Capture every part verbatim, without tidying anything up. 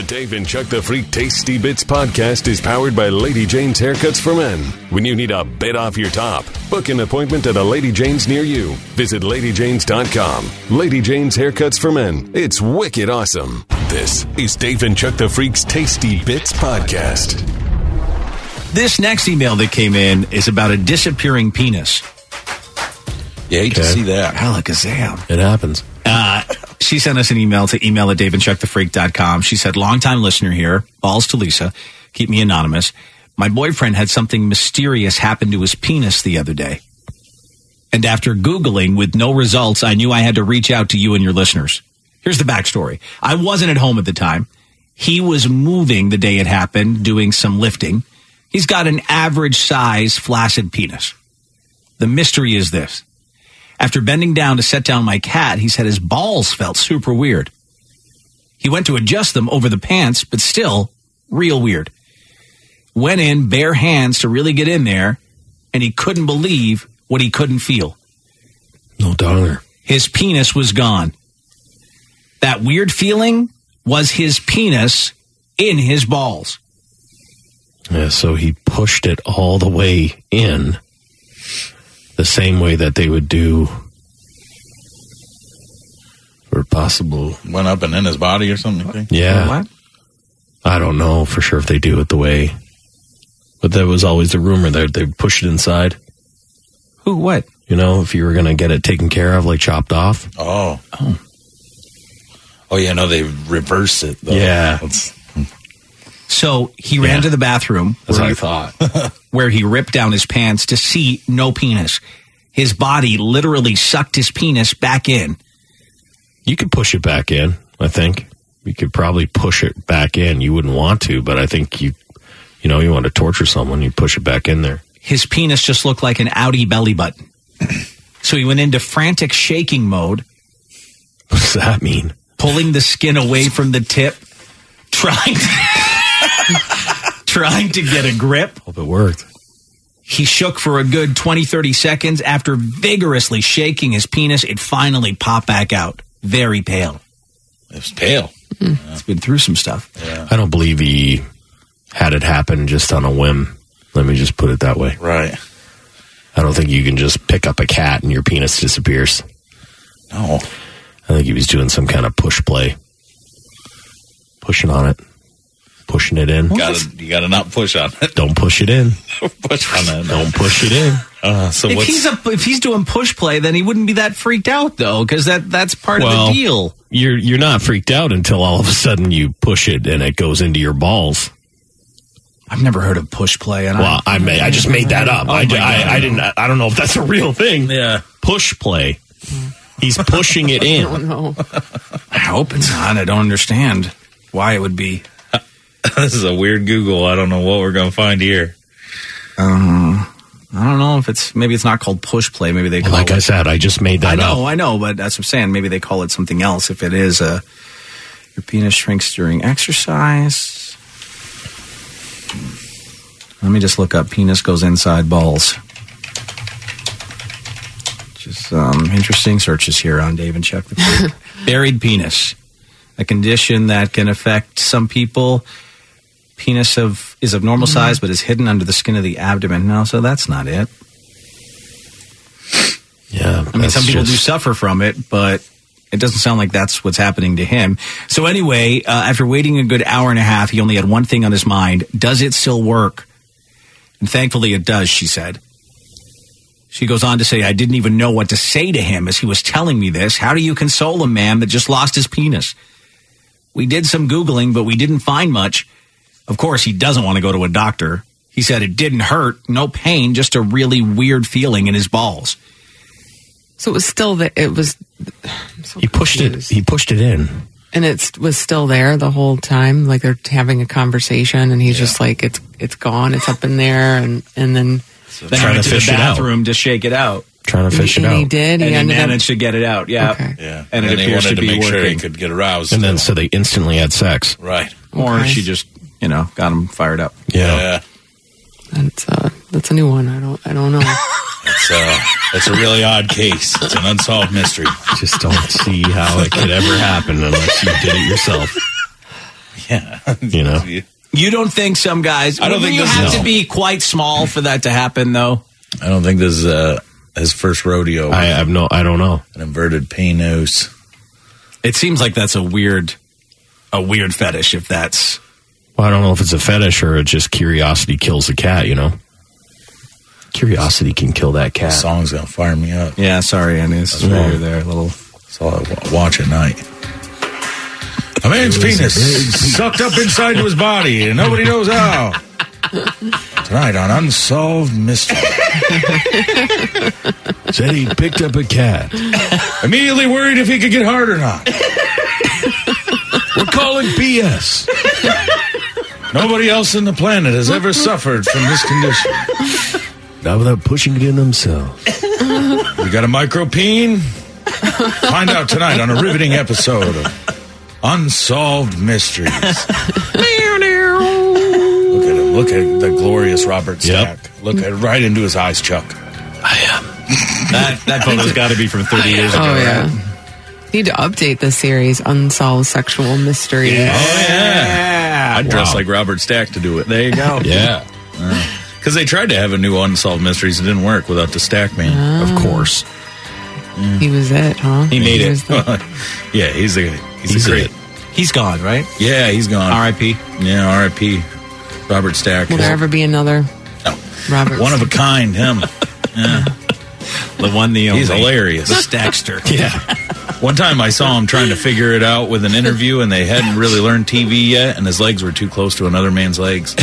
The Dave and Chuck the Freak Tasty Bits podcast is powered by Lady Jane's Haircuts for Men. When you need a bit off your top, book an appointment at a Lady Jane's near you. Visit lady janes dot com. Lady Jane's Haircuts for Men. It's wicked awesome. This is Dave and Chuck the Freak's Tasty Bits podcast. This next email that came in is about a disappearing penis. You hate okay. to see that. Alakazam. It happens. Uh, she sent us an email to email at dave and chuck the freak dot com. She said, longtime listener here, balls to Lisa, keep me anonymous. My boyfriend had something mysterious happen to his penis the other day. And after Googling with no results, I knew I had to reach out to you and your listeners. Here's the backstory. I wasn't at home at the time. He was moving the day it happened, doing some lifting. He's got an average size flaccid penis. The mystery is this. After bending down to set down my cat, he said his balls felt super weird. He went to adjust them over the pants, but still real weird. Went in bare hands to really get in there, and he couldn't believe what he couldn't feel. No dollar. His penis was gone. That weird feeling was his penis in his balls. Yeah, so he pushed it all the way in. The same way that they would do for possible... Went up and in his body or something? You think? Yeah. What? I don't know for sure if they do it the way... But there was always the rumor that they'd push it inside. Who, what? You know, if you were going to get it taken care of, like chopped off. Oh. Oh, oh yeah, no, they reversed it, though. Yeah. That's... So he ran yeah. to the bathroom. That's what he, I thought. Where he ripped down his pants to see no penis. His body literally sucked his penis back in. You could push it back in, I think. You could probably push it back in. You wouldn't want to, but I think you, you know, you want to torture someone, you push it back in there. His penis just looked like an Audi belly button. So he went into frantic shaking mode. What does that mean? Pulling the skin away from the tip, trying to... trying to get a grip. Hope it worked. He shook for a good twenty, thirty seconds. After vigorously shaking his penis, it finally popped back out. Very pale. It was pale. Mm. Yeah. It's been through some stuff. Yeah. I don't believe he had it happen just on a whim. Let me just put it that way. Right. I don't think you can just pick up a cat and your penis disappears. No. I think he was doing some kind of push play. Pushing on it. Pushing it in. Gotta, you got to not push on it. Don't push it in. Push on it. Don't push it in. Uh, so if what's... he's a, if he's doing push play, then he wouldn't be that freaked out though, because that that's part well, of the deal. You're you're not freaked out until all of a sudden you push it and it goes into your balls. I've never heard of push play, and well, I, I made I just made that up. Oh I, I, I didn't. I don't know if that's a real thing. Yeah, push play. He's pushing it in. I don't know. I hope it's not. I don't understand why it would be. This is a weird Google. I don't know what we're going to find here. Um, I don't know if it's, maybe it's not called push play. Maybe they call like it. Like I said, I just made that I know, up. I know, but that's what I'm saying. Maybe they call it something else if it is a, your penis shrinks during exercise. Let me just look up penis goes inside balls. Just um, interesting searches here on Dave and Chuck the Freak. Buried penis. A condition that can affect some people. Penis of is of normal mm-hmm. size, but is hidden under the skin of the abdomen. No, so that's not it. Yeah, I mean, some people just... do suffer from it, but it doesn't sound like that's what's happening to him. So anyway, uh, after waiting a good hour and a half, he only had one thing on his mind. Does it still work? And thankfully it does, she said. She goes on to say, I didn't even know what to say to him as he was telling me this. How do you console a man that just lost his penis? We did some Googling, but we didn't find much. Of course, he doesn't want to go to a doctor. He said it didn't hurt, no pain, just a really weird feeling in his balls. So it was still there. It was. So he pushed confused. it. He pushed it in, and it was still there the whole time. Like they're having a conversation, and he's yeah. just like, "It's it's gone. It's up in there," and and then so then trying to fish the bathroom to shake it out. Trying to fish and, it and out. He did. He and ended he managed up... to get it out. Yeah. Okay. Yeah. And, and it he appears wanted to to be make working. sure he could get aroused. And still. then so they instantly had sex. Right. Okay. Or she just, you know, got him fired up. Yeah. yeah. That's uh, that's a new one. I don't I don't know. It's uh, it's a really odd case. It's an unsolved mystery. Just don't see how it could ever happen unless you did it yourself. Yeah. You know? You don't think some guys? I don't think you this have is- to be quite small for that to happen, though. I don't think this is uh, his first rodeo. I have no, I don't know. An inverted penis. It seems like that's a weird, a weird fetish. If that's Well, I don't know if it's a fetish or it's just curiosity kills a cat, you know? Curiosity can kill that cat. This song's going to fire me up. yeah. Sorry, Anis. That's right. there, a little. That's all I wa- watch at night. A man's penis sucked up inside to his body, and nobody knows how. Tonight on Unsolved Mystery. Said he picked up a cat. Immediately worried if he could get hard or not. We're calling B S. Nobody else on the planet has ever suffered from this condition. Not without pushing it in themselves. We got a micropene? Find out tonight on a riveting episode of Unsolved Mysteries. Look at him. Look at the glorious Robert Stack. Yep. Look at right into his eyes, Chuck. That that photo's got to be from thirty years ago. Oh, yeah. Right? Need to update the series, Unsolved Sexual Mysteries. Oh, yeah. I'd dress Wow. like Robert Stack to do it. There you go. Yeah, Because they tried to have a new Unsolved Mysteries. It didn't work without the Stack man. of course. He was it, huh? He made it. was the- Yeah, he's a he's, He's a great. it. He's gone, right? Yeah, he's gone. R I P Yeah, R I P Robert Stack. Will there ever be another No. Robert? One of a kind, him. Yeah. The one, the only. He's hilarious. The Stackster. Yeah. One time I saw him trying to figure it out with an interview, and they hadn't really learned T V yet, and his legs were too close to another man's legs.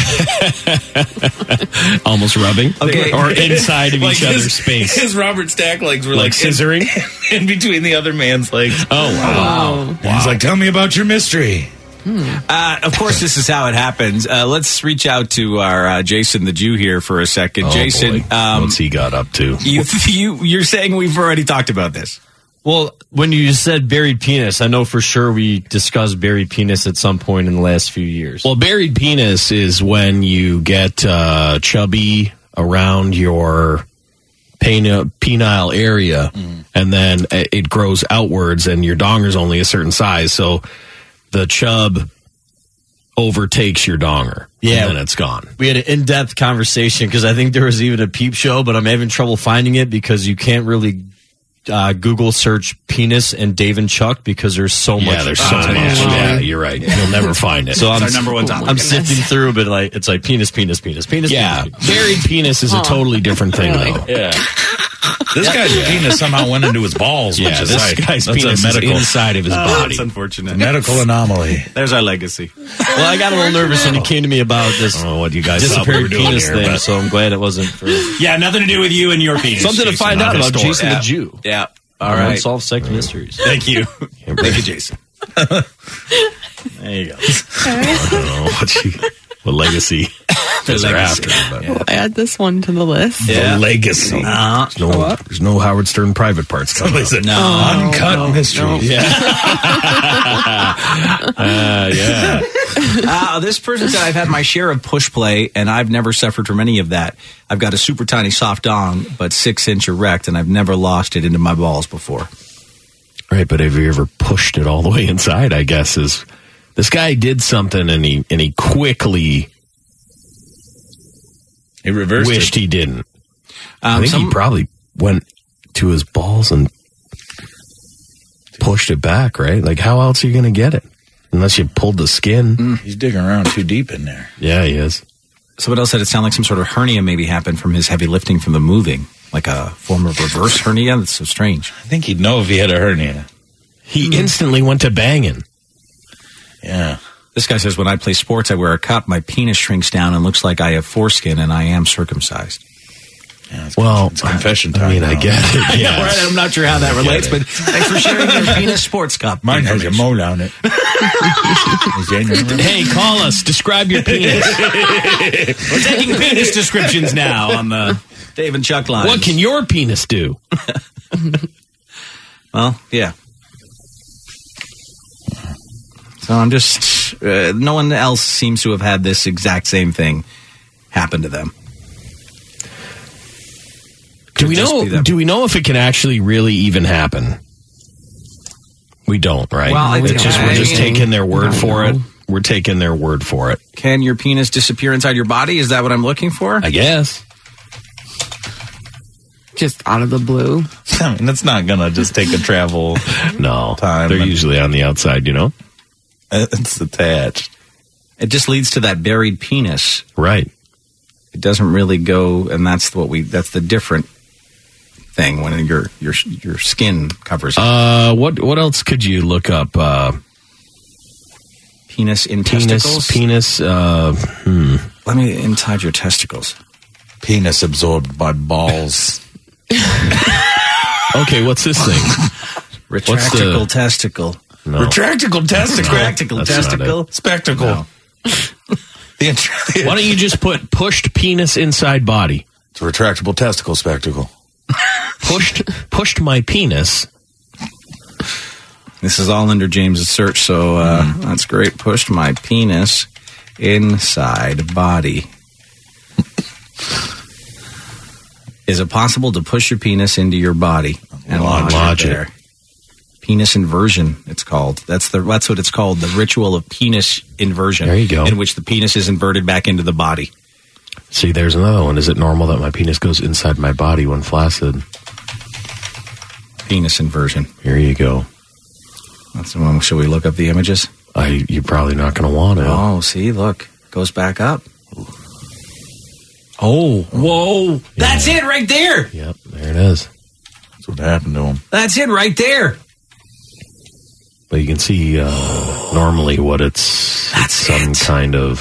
Almost rubbing. Okay. Or inside of Like each his- other's space. His Robert Stack legs were Like like, in- scissoring? in, between the other man's legs. Oh, wow. Oh. And he's like, "Tell me about your mystery." Uh, of course, this is how it happens. Uh, let's reach out to our uh, Jason the Jew here for a second. Oh, Jason, boy. um, What's he got up to? you, you, you're saying we've already talked about this. Well, when you said buried penis, I know for sure we discussed buried penis at some point in the last few years. Well, buried penis is when you get uh, chubby around your peni- penile area, and then it grows outwards, and your donger's only a certain size, so the chub overtakes your donger. Yeah. And then it's gone. we had an in-depth conversation because I think there was even a peep show, but I'm having trouble finding it because you can't really uh, Google search penis and Dave and Chuck because there's so much. Yeah, there's so much. content. Yeah, you're right. You'll never find it. So I'm, our number one topic. I'm sifting through, but like it's like penis, penis, penis, penis. yeah, penis, penis. buried penis is a totally different thing, though. Yeah. This guy's penis somehow went into his balls. Yeah, which is this like, guy's that's penis a medical, is inside of his body. That's unfortunate. medical anomaly. There's our legacy. Well, I got a little nervous when he came to me about this I don't know what you guys thought we were disappeared doing penis here, thing, but- so I'm glad it wasn't for Yeah, nothing to do with you and your penis. something to Jason, find not out his about story. Jason Yeah. the Jew. Yeah. All On right. Unsolved Sex Mysteries. Thank you. Thank you, Jason. There you go. I don't know what, you, what legacy is there legacy. after. But We'll add this one to the list. Yeah. The legacy. Uh, there's, no, there's no Howard Stern private parts coming Somebody up. said, No. uncut mysteries. Yeah. uh, yeah. Uh, this person said, I've had my share of push play, and I've never suffered from any of that. I've got a super tiny soft dong, but six inch erect, and I've never lost it into my balls before. Right, but have you ever pushed it all the way inside, I guess, is this guy did something and he and he quickly He reversed wished it. he didn't. I Um, think some- he probably went to his balls and pushed it back, right? Like, how else are you going to get it? Unless you pulled the skin. He's digging around too deep in there. Yeah, he is. Someone else said it sounded like some sort of hernia maybe happened from his heavy lifting from the moving, like a form of reverse hernia. That's so strange. I think he'd know if he had a hernia. He instantly went to banging. Yeah. This guy says, when I play sports, I wear a cup. My penis shrinks down and looks like I have foreskin, and I am circumcised. Yeah, it's, Well, it's confession time. I mean, I now. get it. Yeah, Yes. right. I'm not sure how that I get relates, it. but thanks for sharing your penis sports cup. Mine has a information. mole on it. Is Daniel- Hey, call us. Describe your penis. We're taking penis descriptions now on the Dave and Chuck line. What can your penis do? Well, yeah. So I'm just, uh, no one else seems to have had this exact same thing happen to them. Do we Could just know? be them. Do we know if it can actually really even happen? We don't, right? Well, I it's think- just we're I just mean, taking their word I don't for know. it. we're taking their word for it. Can your penis disappear inside your body? Is that what I'm looking for? I guess. Just out of the blue. I mean, it's not going to just take a travel No, time. they're and- usually on the outside, you know? It's attached. It just leads to that buried penis. Right. It doesn't really go, and that's what we. That's the different thing when your your your skin covers it. Uh, what what else could you look up? Uh, penis in penis, testicles. penis. Uh, hmm. Let me inside your testicles. Penis absorbed by balls. Okay, what's this thing? Retractical the- testicle. No. Retractical testicle. Retractical that's not testicle. Spectacle. No. The int- Why don't you just put pushed penis inside body? It's a retractable testicle spectacle. Pushed pushed my penis. This is all under James's search, so uh, that's great. Pushed my penis inside body. Is it possible to push your penis into your body and lodge, Lodge it it. there? Penis inversion, it's called. That's the that's what it's called. The ritual of penis inversion. There you go. In which the penis is inverted back into the body. See, there's another one. Is it normal that my penis goes inside my body when flaccid? Penis inversion. Here you go. That's the one. Shall we look up the images? I you're probably not going to want to. Oh, see, look, goes back up. Oh, whoa! That's it right there. Yep, there it is. That's what happened to him. That's it right there. But you can see uh, normally what it's, That's it's some it. kind of.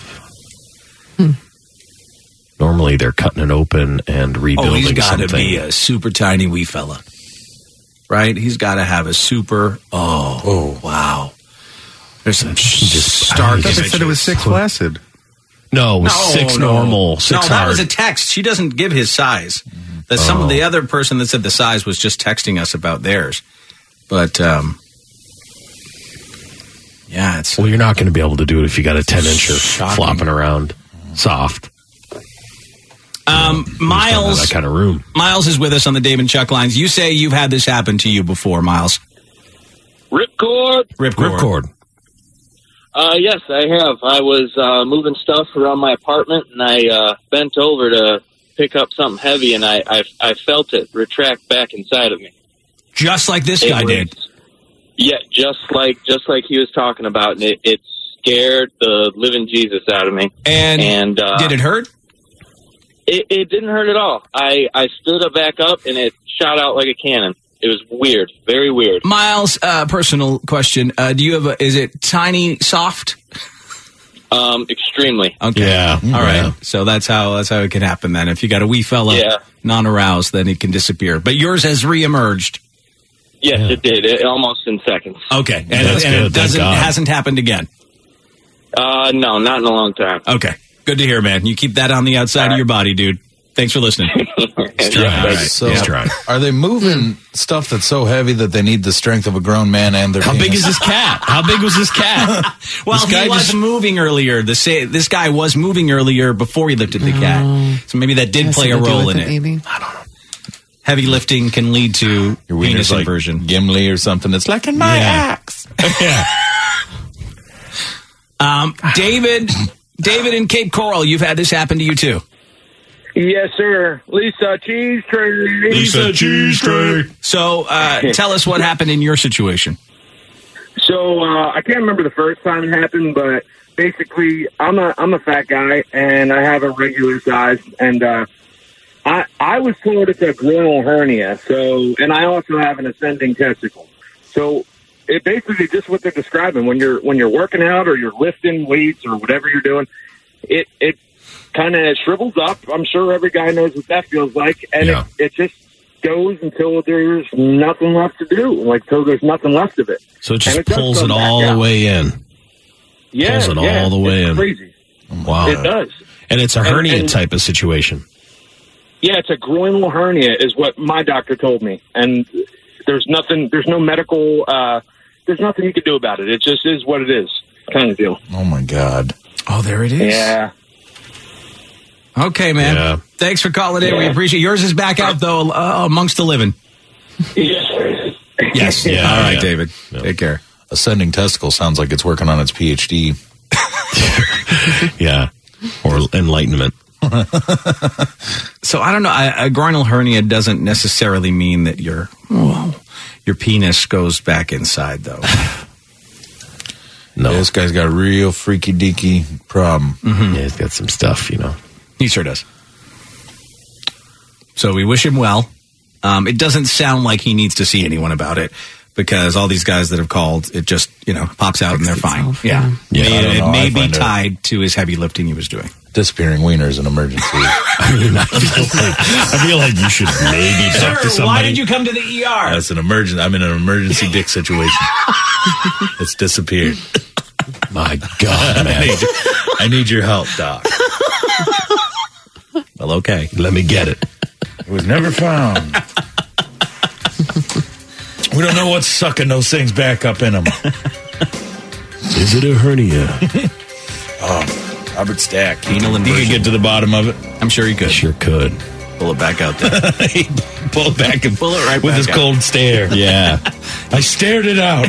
Normally they're cutting it open and rebuilding Oh, he's got to something. be a super tiny wee fella, right? He's got to have a super. Oh, oh, wow! There's some just stark. I thought they images. said it was six flaccid. No, it was No, six no. normal, six No, that hard. was a text. She doesn't give his size. The, some of the other person that said the size was just texting us about theirs. But um, yeah, it's Well, you're not going to be able to do it if you got a ten incher Shocking. flopping around soft. um, You just don't have Miles. that kind of room. Miles is with us on the Dave and Chuck lines. You say you've had this happen to you before, Miles. Ripcord? Ripcord. Ripcord. Uh, yes, I have. I was uh, moving stuff around my apartment, and I uh, bent over to pick up something heavy, and I, I, I felt it retract back inside of me. Just like this It guy was- did. Yeah, just like just like he was talking about, and it, it scared the living Jesus out of me. And, And uh, did it hurt? It, it didn't hurt at all. I, I stood up back up, and it shot out like a cannon. It was weird, very weird. Miles, uh, personal question. Uh, do you have a, is it tiny, soft? Um, extremely. Okay. Yeah. All right. Yeah. So that's how, that's how it can happen then. If you got a wee fella Yeah. non-aroused, then it can disappear. But yours has reemerged. Yes, Yeah. it did. It, almost in seconds. Okay. And, That's and good. it Thank doesn't, God. hasn't happened again. Uh, no, not in a long time. Okay. Good to hear, man. You keep that on the outside of your body, dude. Thanks for listening. Yeah, All thank right. you. So, He's trying. are they moving stuff that's so heavy that they need the strength of a grown man and their How penis? big is this cat? How big was this cat? Well, This guy he was just- moving earlier. The say, this guy was moving earlier before he looked at the cat. So maybe that did Has play a something to do role with in it. Maybe. Heavy lifting can lead to Your wiener's penis like inversion. Gimli or something. It's like in my Yeah. axe. Um, David, David in Cape Coral, you've had this happen to you too. Yes, sir. Lisa Cheese Tray. Lisa Cheese Tray. So, uh, tell us what happened in your situation. So uh, I can't remember the first time it happened, but basically, I'm a I'm a fat guy and I have a regular size, and uh, I I was told it's a groinal hernia. So, and I also have an ascending testicle. So it basically just what they're describing when you're when you're working out or you're lifting weights or whatever you're doing, it it kind of shrivels up. I'm sure every guy knows what that feels like, and Yeah. it, it just goes until there's nothing left to do, like till there's nothing left of it. So it just And it does pulls come it back all out. the way in. Yeah, Pulls it yeah, all the way it's in. Crazy. Wow. It does. And it's a And- hernia and- type of situation. Yeah, it's a groinal hernia, is what my doctor told me, and there's nothing. There's no medical. Uh, there's nothing you can do about it. It just is what it is, kind of deal. Oh my God. Oh, there it is. Yeah. Okay, man. Yeah. Thanks for calling in. We Yeah. appreciate it. Yours is back out, though, uh, amongst the living. Yes. Yes. Yeah, All right, yeah. David. Yeah. Take care. ascending testicle sounds like it's working on its P H D. Yeah. Or enlightenment. So I don't know. A, a groinal hernia doesn't necessarily mean that your well, your penis goes back inside, though. No. Yeah, this guy's got a real freaky deaky problem. Mm-hmm. Yeah, he's got some stuff, you know. He sure does. So we wish him well. Um, it doesn't sound like he needs to see anyone about it, because all these guys that have called, it just, you know, pops out and they're fine. itself, Yeah. yeah. May- I don't it know. may I be find it- tied to his heavy lifting he was doing. Disappearing wiener is an emergency. I mean, I feel like, I feel like you should maybe talk to somebody. why did you come to the E R? That's an emergency. I'm in an emergency dick situation. It's disappeared. My God, I man. need, I need your help, Doc. Well, okay. Let me get it. It was never found. We don't know what's sucking those things back up in them. Is it a hernia? Oh, Robert Stack. He, Penal he inversion. could get to the bottom of it. I'm sure he could. Sure could. Pull it back out there. He pull it back and Pull it right with back his out. cold stare. Yeah. I stared it out.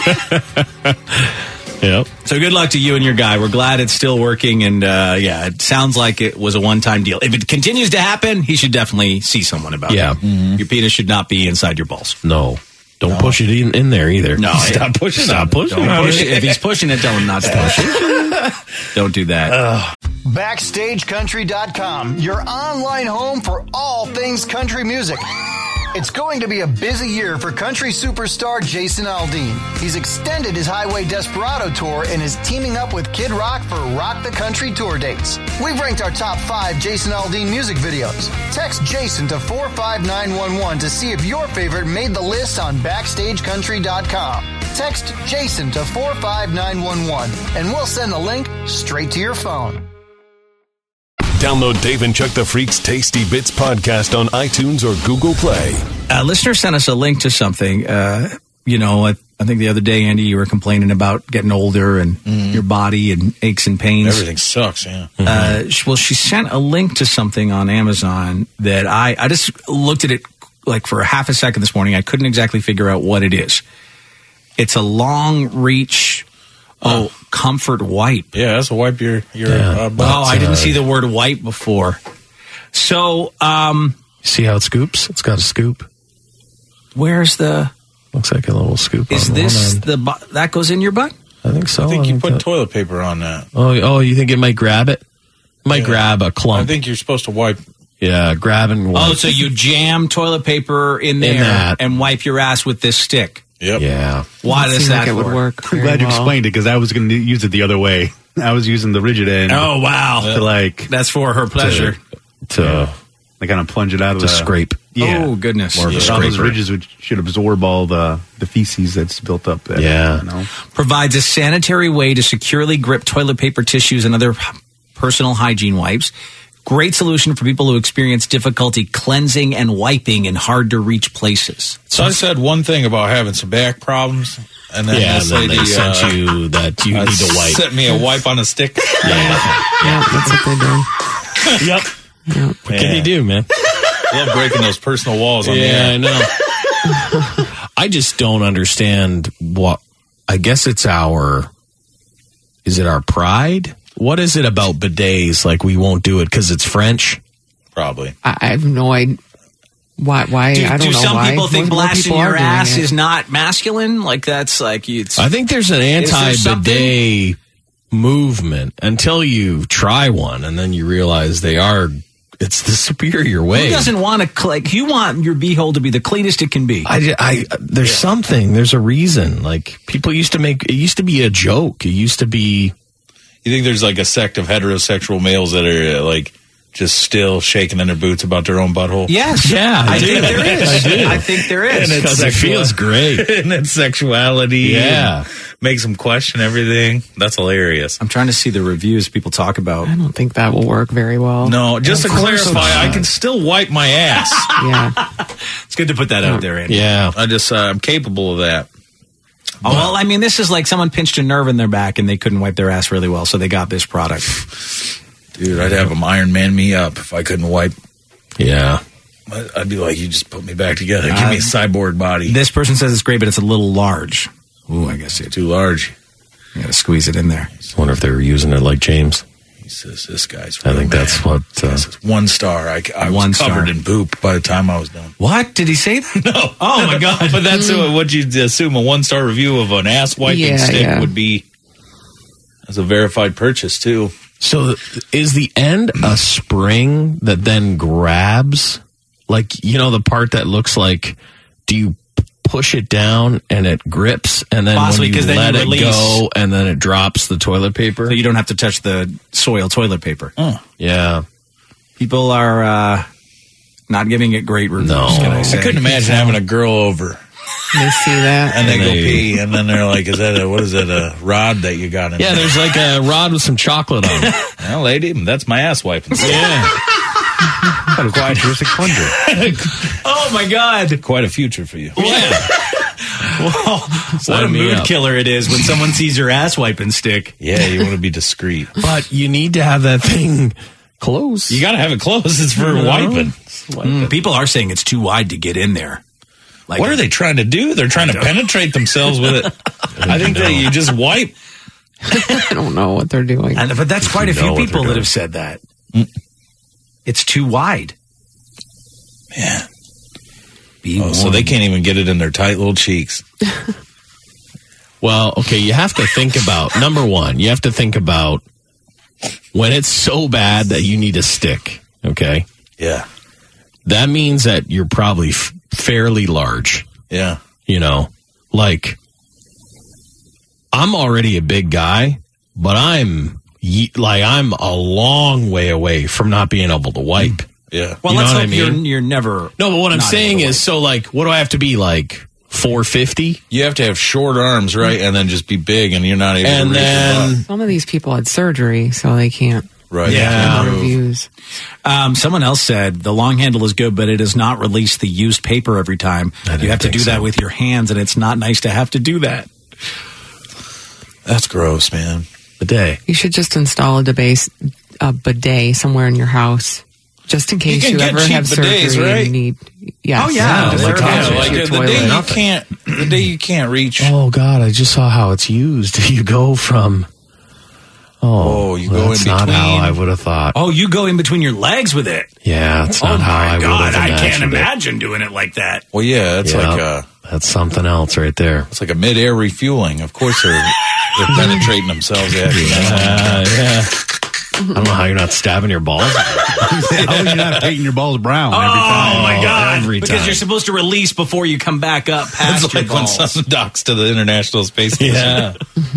Yep. So good luck to you and your guy. We're glad it's still working, and uh, yeah, it sounds like it was a one-time deal. If it continues to happen, he should definitely see someone about Yeah. it. Mm-hmm. Your penis should not be inside your balls. No. Don't push it in, in there either. No, Stop pushing Stop it. pushing Don't on push it. it. If he's pushing it, tell him not to push it. Don't do that. Backstage Country dot com, your online home for all things country music. It's going to be a busy year for country superstar Jason Aldean. He's extended his Highway Desperado tour and is teaming up with Kid Rock for Rock the Country tour dates. We've ranked our top five Jason Aldean music videos. Text Jason to four five nine one one to see if your favorite made the list on Backstage Country dot com. Text Jason to four five nine one one and we'll send the link straight to your phone. Download Dave and Chuck the Freak's Tasty Bits podcast on iTunes or Google Play. A listener sent us a link to something. Uh, you know, I, I think the other day, Andy, you were complaining about getting older and your body and aches and pains. Everything sucks, yeah. Uh, sh- well, she sent a link to something on Amazon that I, I just looked at it like for a half a second this morning. I couldn't exactly figure out what it is. It's a long reach, oh, comfort wipe. Yeah, that's a wipe your, your Yeah. uh, butt. Oh, I didn't uh, see the word wipe before. So, um, See how it scoops? It's got a scoop. where's the, Looks like a little scoop. is on this one end. the, bu- that goes in your butt? I think so. I think you put that- toilet paper on that. Oh, oh, you think it might grab it? It might Yeah. grab a I clump. think you're supposed to wipe. Yeah, grab and wipe. Oh, so you jam toilet paper in there that. and wipe your ass with this stick. Yep. Yeah. Why Doesn't does seem that like it would work? work? I'm very glad you well. explained it, because I was going to use it the other way. I was using the rigid end Oh, wow. to like That's for her pleasure. To, like kind of plunge it out of to the scrape. Yeah. Oh, goodness. More of a But all those scraper. ridges would, should absorb all the, the feces that's built up there. Yeah. You know? Provides a sanitary way to securely grip toilet paper, tissues, and other personal hygiene wipes. Great solution for people who experience difficulty cleansing and wiping in hard-to-reach places. So I said one thing about having some back problems, and then Yeah, and this then lady they sent uh, you that you uh, need to wipe. sent me a wipe on a stick. Yeah, that's what they do. Yep. Yeah. What can you do, man? Love breaking those personal walls on the Yeah, air. I know. I just don't understand what. I guess it's our. Is it our pride? What is it about bidets? Like we won't do it because it's French? Probably. I, I have no idea. Why? Why? Do, I don't do know some why. people think More- more blasting people are your doing ass it. is not masculine? Like that's like it's. I think there's an Is there anti-bidet movement until you try one, and then you realize they are. It's the superior way. Who doesn't want to like? You want your beehole to be the cleanest it can be. I, ju- I there's something. There's a reason. Like people used to make. It used to be a joke. It used to be. You think there's like a sect of heterosexual males that are uh, like just still shaking in their boots about their own butthole? Yes. Yeah, I, I think do. there is. I do. I think there is. And it's Because it sexual- feels great. and then sexuality. Yeah. and makes them question everything. That's hilarious. I'm trying to see the reviews people talk about. I don't think that will work very well. No, just to Of course clarify, it's I not. can still wipe my ass. Yeah. It's good to put that out there, Andy. Yeah. I just uh, I'm capable of that. Oh, well, I mean, this is like someone pinched a nerve in their back and they couldn't wipe their ass really well, so they got this product. Dude, I'd have them Iron Man me up if I couldn't wipe. Yeah. I'd be like, you just put me back together. Give me a cyborg body. This person says it's great, but it's a little large. Ooh, I guess it's too large. You got to squeeze it in there. I wonder if they were using it like James. He says, this guy's I think man. that's what... Uh, This is one star. I, I One was covered star. in poop by the time I was done. What? Did he say that? No. Oh, my God. But that's uh, what you'd assume a one-star review of an ass wiping Yeah, stick yeah. would be as a verified purchase, too. So is the end a spring that then grabs? Like, you know, the part that looks like, do you push it down and it grips, and then Possibly, when 'cause you then let you it release- go, and then it drops the toilet paper? So you don't have to touch the soil toilet paper. Oh. Yeah. People are uh, not giving it great reviews, No. can I I say? couldn't imagine having a girl over They see that. and they And go they- pee, and then they're like, "Is that a what is that a rod that you got in?" Yeah, there? there's like a rod with some chocolate on it. Well, lady, that's my ass wiping. stick. Yeah. Quite terrific plunger. Oh, my God. Quite a future for you. Yeah. Whoa. What a Sign me mood up. killer it is when someone sees your ass wiping stick. Yeah, you want to be discreet. But you need to have that thing close. You got to have it close. It's for wiping. Mm, people are saying it's too wide to get in there. Like, What are they trying to do? They're trying to penetrate themselves with it. I think that you just wipe. I don't know what they're doing. And, but that's quite a know few what they're people that doing. have said that. It's too wide. Man. Be Oh, so warned. they can't even get it in their tight little cheeks. Well, okay, you have to think about, number one, you have to think about when it's so bad that you need a stick, okay? Yeah. That means that you're probably f- fairly large, Yeah. you know? Like, I'm already a big guy, but I'm, ye- like, I'm a long way away from not being able to wipe. Yeah. Well, You know let's what I hope you're, mean? you're never. No, but what I'm not saying able to is, so, like, what do I have to be, like, four fifty? You have to have short arms, right? And then just be big, and you're not able And to reach your then, Some of these people had surgery, so they can't butt. Right. Yeah. give Move. reviews. Um, someone else said the long handle is good, but it does not release the used paper every time. didn't You have to think do that so. with your hands, and it's not nice to have to do that. That's gross, man. bidet. You should just install a debase, a bidet somewhere in your house, just in case can you, get ever cheap have bidets, surgery right? and need. Yes, Oh, yeah. just Like, attach Yeah, it to like your the day toilet. you can't, the day you can't reach. Oh, God, I just saw how it's used. You go from... Oh, Oh, you go that's in not how between. I would have thought. Oh, you go in between your legs with it. Yeah, that's Oh not how I my would God, have I imagined can't it. imagine doing it like that. Well, yeah, it's Yeah, like a, that's something else right there. it's like a mid-air refueling. Of course, they're they're penetrating themselves at you. Uh, yeah. I don't know how you're not stabbing your balls. How are you not painting your balls brown every time? Oh my God! every Because time. you're supposed to release before you come back up past It's your like when balls. someone docks to the International Space Station. Yeah.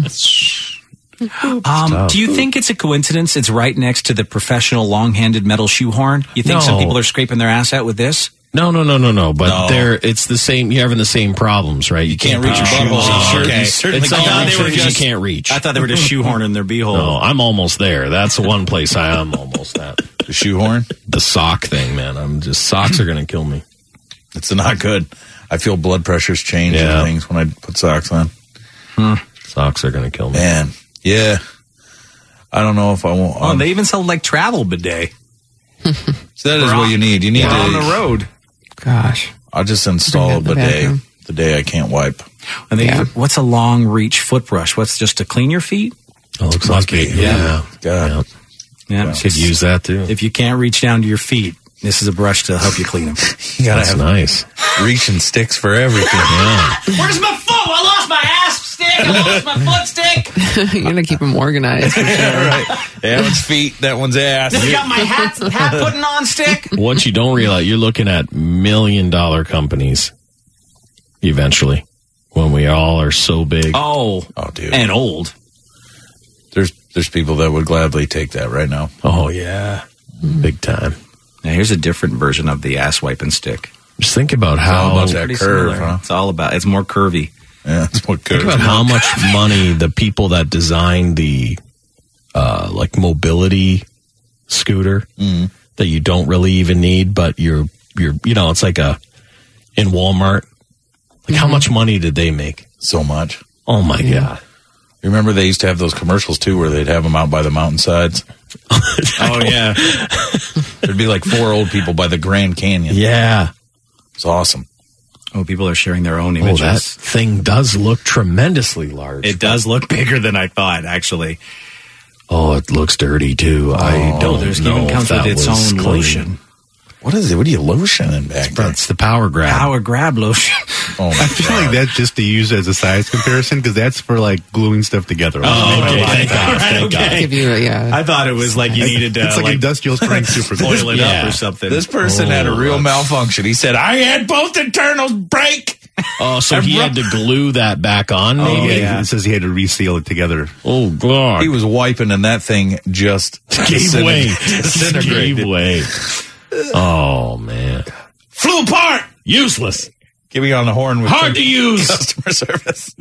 Um, do you think it's a coincidence? It's right next to the professional long-handed metal shoehorn. You think some No. people are scraping their ass out with this? No, no, no, no, no. But No. they're it's the same. You're having the same problems, right? You, can't reach your shoes butthole. in Oh, certain- okay. Certainly It's all can't in reach certain your- you can't reach. I thought they were just shoehorning their beehole. No, I'm almost there. That's the one place I am almost at. The shoehorn? The sock thing, man. I'm just socks are going to kill me. It's not good. I feel blood pressures change Yeah. and things when I put socks on. Socks are going to kill me. Man, yeah. I don't know if I won't. Oh, um, they even sell like travel bidet. so that is what you need. You need We're to. on the road. Gosh, I'll just install a Bring it in the bidet bathroom. the day I can't wipe. And they, Yeah. what's a long reach foot brush? What's just to clean your feet? It looks Must like it. be. Yeah. God. Yeah. Yeah. Could use that too. If you can't reach down to your feet, this is a brush to help you clean them. You gotta That's have nice. reaching sticks for everything. Yeah. Where's my foot? I lost my ass stick. I lost my foot stick. you're gonna keep them organized. For sure. right. That one's feet. That one's ass. You got my hat, hat putting on stick. What you don't realize, you're looking at million dollar companies eventually when we all are so big. Oh, Oh, dude. and old. There's there's people that would gladly take that right now. Oh, yeah. Big time. Now here's a different version of the ass wiping stick. Just think about all how about that Pretty curve, similar. huh? It's all about. It's more curvy. Yeah, that's what think goes. about how much money the people that designed the uh, like mobility scooter Mhm. that you don't really even need, but you're you're you know it's like a in Walmart. Like how much money did they make? So much. Oh my god! Remember they used to have those commercials too where they'd have them out by the mountainsides? Oh yeah. There'd be like four old people by the Grand Canyon. Yeah. It's awesome. Oh, people are sharing their own Oh, images. that thing does look tremendously large. It does look bigger than I thought, actually. Oh, it looks dirty too. I don't there's know even if comes that with its was own clean. lotion. What is it? What are you lotioning back there? It's the power grab. Power grab lotion. Oh my I feel God. like that's just to use as a size comparison because that's for like gluing stuff together. Oh, okay. Thank God. Right, Thank God. okay. Give you, a- yeah. I thought it was like you needed to it's like, like, industrial strength super glue. boil it Yeah. up or something. This person Oh, had a real that's- malfunction. He said, I had both internals break. Oh, so he had to glue that back on, Oh, maybe? yeah. It says he had to reseal it together. Oh, God. He was wiping and that thing just gave disintegr- way. disintegrated. Gave way. Oh, man. Flew apart. Useless. Give me on the horn with Hard to use. customer service.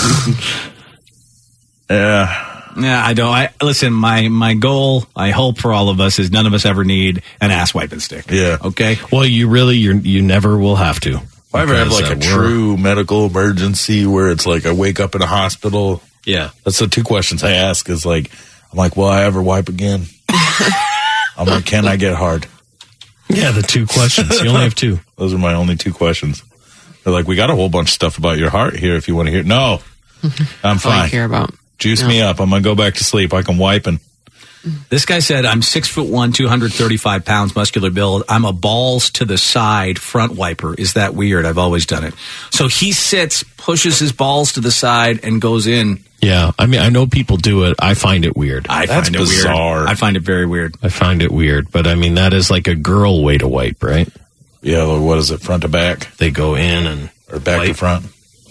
yeah. Yeah, I don't. I listen. My my goal, I hope for all of us, is none of us ever need an ass wiping stick. Yeah. Okay. Well, you really, you you never will have to. If I ever have Because, like uh, a we're- true medical emergency where it's like I wake up in a hospital, Yeah. that's the two questions I ask is like, I'm like, will I ever wipe again? I'm like, can I get hard? Yeah, the two questions. You only have two. Those are my only two questions. They're like, we got a whole bunch of stuff about your heart here if you want to hear. No, I'm All I fine. care about. Juice No. me up. I'm going to go back to sleep. I can wipe and This guy said, I'm six foot one, two hundred thirty-five pounds, muscular build. I'm a balls to the side front wiper. Is that weird? I've always done it. So he sits, pushes his balls to the side, and goes in. Yeah. I mean, I know people do it. I find it weird. I That's find it bizarre. weird. I find it very weird. I find it weird. But I mean, that is like a girl way to wipe, right? yeah, like, what is it? Front to back They go in and or back to Wipe. front?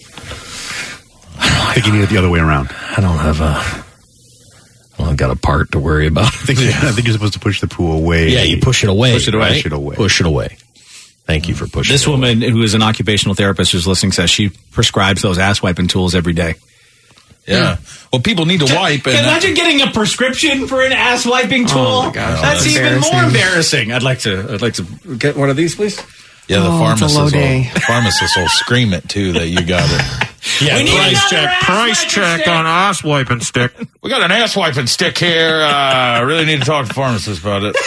I think you need it the other way around. I don't have a. Well, I've got a part to worry about. I think, I think you're supposed to push the poo away. Yeah, you push it away. Push it away. right? Push it away. Push it away. Thank you for pushing This it away. woman, who is an occupational therapist who's listening, says she prescribes those ass wiping tools every day. Yeah. Well, people need to wipe. And Imagine getting a prescription for an ass wiping tool. Oh, my gosh, That's that's even more embarrassing. embarrassing. I'd like to. I'd like to get one of these, please. yeah, the Oh, it's a pharmacist, low will, day. the pharmacist will scream it too that you got it. Yeah, We need price another check. ass Price wiping check stick. on ass wiping stick. We got an ass wiping stick here. Uh, I really need to talk to the pharmacist about it.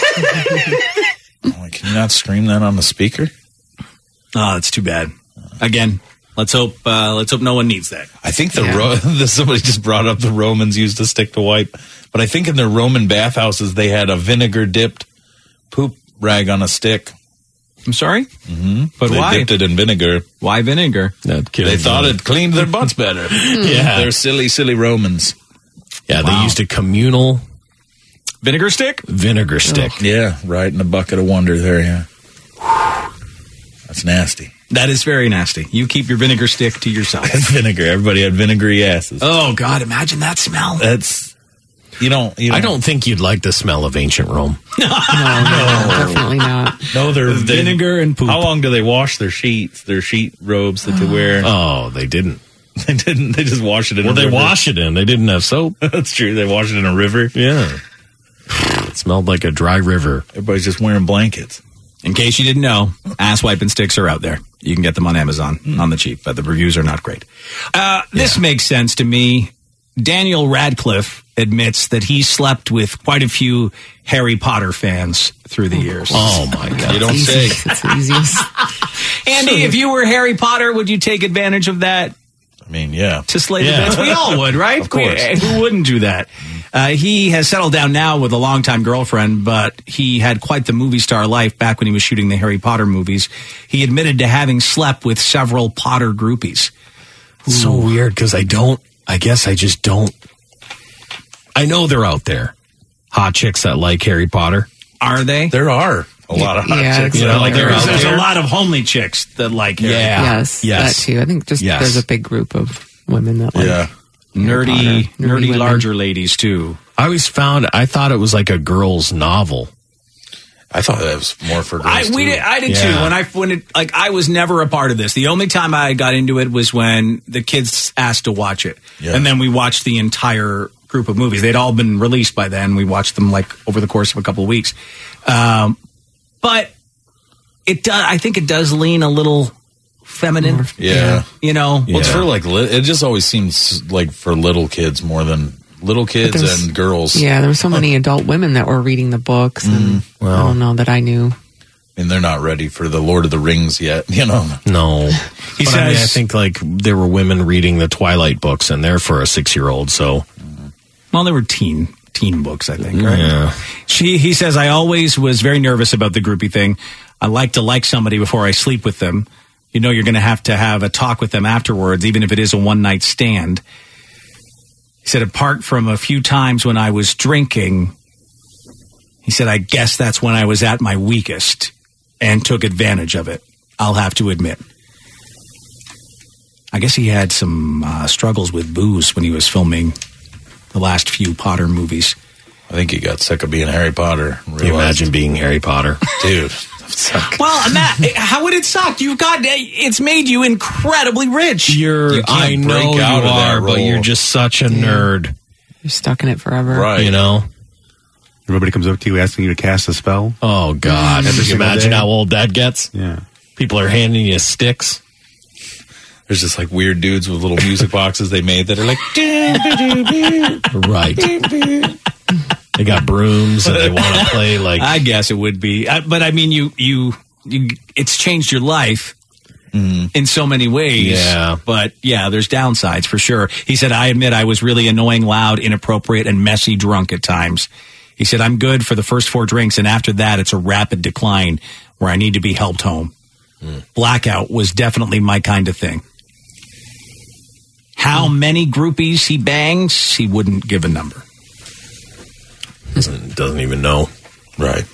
I'm like, can you not scream that on the speaker? Oh, that's too bad. Again, let's hope. Uh, let's hope no one needs that. I think the, Yeah. Ro- the somebody just brought up the Romans used a stick to wipe, but I think in their Roman bathhouses they had a vinegar dipped poop rag on a stick. I'm sorry, mm-hmm. but They why? dipped it in vinegar. Why vinegar? That kills They thought me. it cleaned their butts better. Yeah. They're silly, silly Romans. Yeah, Wow. they used a communal Vinegar stick? vinegar stick. Yeah, right in the bucket of wonder there, yeah. That's nasty. That is very nasty. You keep your vinegar stick to yourself. Vinegar. Everybody had vinegary asses. Oh God! Imagine that smell. That's, you don't, you I don't think you'd like the smell of ancient Rome. No, no, definitely not. know they're they- Vinegar and poop. How long do they wash their sheets, their sheet robes that they wear? Oh, they didn't. They didn't. They just wash it in Well, a they river. wash it in. They didn't have soap. That's true. They wash it in a river. Yeah. It smelled like a dry river. Everybody's just wearing blankets. In case you didn't know, ass wiping sticks are out there. You can get them on Amazon on the cheap, but the reviews are not great. Uh, this makes sense to me. Daniel Radcliffe admits that he slept with quite a few Harry Potter fans through the years. Oh, my God. You don't Easy. say. It's the easiest. Andy, if you were Harry Potter, would you take advantage of that I mean, yeah. to slay Yeah. the beds? We all would, right? Of course. We- who wouldn't do that? Uh, he has settled down now with a longtime girlfriend, but he had quite the movie star life back when he was shooting the Harry Potter movies. He admitted to having slept with several Potter groupies. It's so weird because I don't, I guess I just don't. I know they're out there. Hot chicks that like Harry Potter. Are they? There are a lot of hot Yeah, chicks. it's that You know, like they're Harry out There's, Potter. there's there. a lot of homely chicks that like Harry Yeah. Yes, Yes. that too. I think just Yes. there's a big group of women that like. Yeah. nerdy, Potter, nerdy nerdy women. larger ladies too. I always found, I thought it was like a girl's novel. I thought that was more for girls. I we too. did, I did Yeah. too. When I when it like I was never a part of this. The only time I got into it was when the kids asked to watch it, Yeah. and then we watched the entire group of movies. They'd all been released by then. We watched them like over the course of a couple of weeks. Um, but it does. I think it does lean a little feminine. Yeah. You know, Well, it's Yeah. for like, li- it just always seems like for little kids more than little kids there's- and girls. Yeah, there were so many adult women that were reading the books, and Mm-hmm. I don't know that I knew. mean, they're not ready for the Lord of the Rings yet, you know. No. He But says, I, mean, I think like there were women reading the Twilight books, and they're for a six-year-old. So, well, they were teen teen books, I think. Right? Yeah. She he says, I always was very nervous about the groupie thing. I like to like somebody before I sleep with them. You know, you're going to have to have a talk with them afterwards, even if it is a one night stand. He said, apart from a few times when I was drinking, he said, I guess that's when I was at my weakest and took advantage of it. I'll have to admit. I guess he had some uh, struggles with booze when he was filming the last few Potter movies. I think he got sick of being Harry Potter. Can you imagine being Harry Potter? Dude. Well, Matt, how would it suck? You've got, it's made you incredibly rich. You're, You can't I know break you out of that are, but role. you're just such a nerd. You're stuck in it forever. Right. You know? Everybody comes up to you asking you to cast a spell. Oh, God. Every Can you single imagine day. how old that gets? Yeah. People are handing you sticks. There's just like weird dudes with little music boxes they made that are like, Right. They got brooms and they want to play like. I guess it would be. Uh, but I mean, you, you, you, it's changed your life in so many ways. Yeah. But yeah, there's downsides for sure. He said, I admit I was really annoying, loud, inappropriate, and messy drunk at times. He said, I'm good for the first four drinks, and after that, it's a rapid decline where I need to be helped home. Blackout was definitely my kind of thing. How many groupies he bangs, he wouldn't give a number. Doesn't, doesn't even know. right.